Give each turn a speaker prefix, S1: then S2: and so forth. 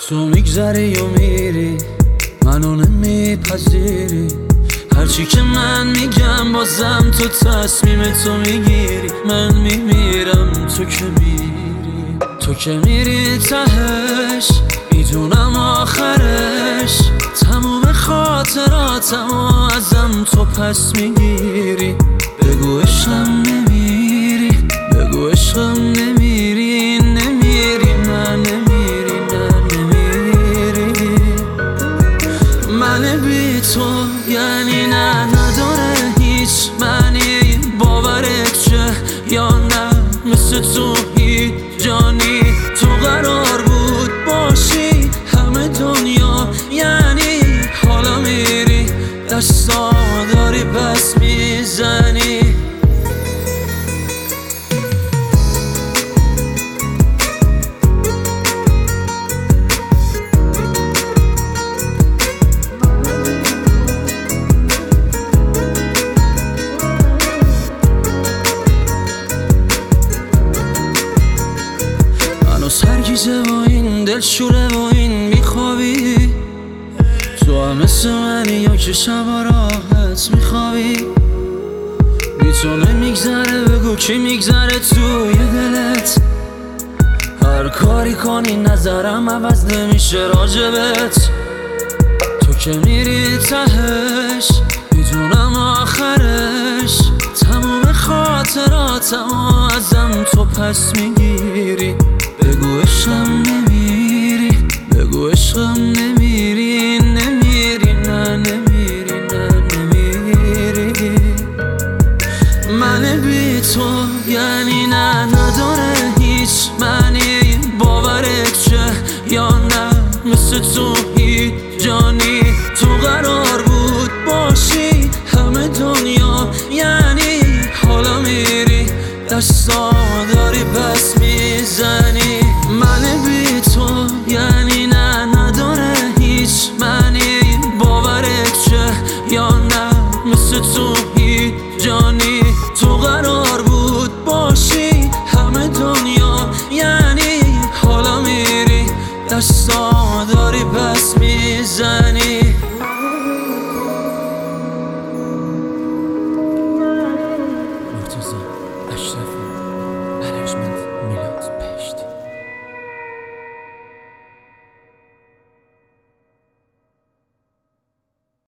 S1: تو میگذری و میری، منو نمیپذیری. هرچی که من میگم بازم تو تصمیم تو میگیری. من میمیرم تو که میری، تو که میری تهش، میدونم آخرش تموم خاطراتمو ازم تو پس میگیری. بگو عشقم نمیری، بگو عشقم نمیری، نمیری نه نمیری نه نمیری. من بی تو یعنی نه، نداره هیچ معنی. باورت چه یا نه، مثل تو هیچ جانی تو قرار بود باشی همه دنیا. یعنی حالا میری دستا داری پس میزنی. سرگیزه و این دلشوره و این میخوابی. تو هم مثل منی یا که شبا راحت میخوابی. بی تو نمیگذره، بگو کی میگذره توی دلت. هر کاری کنی نظرم عوض نمیشه راجبت. تو که میری تهش، میدونم آخرش تموم خاطراتمو ازم تو پس میگیری. بگو عشقم نمیری، بگو عشقم نمیری، نمیری نه نمیری نه نمیری. من بی تو یعنی نه، نداره هیچ معنی. باورت چه یا نه، مثل تو هیچ جانی تو قرار بود باشی همه دنیا. یعنی حالا میری دستا داری پس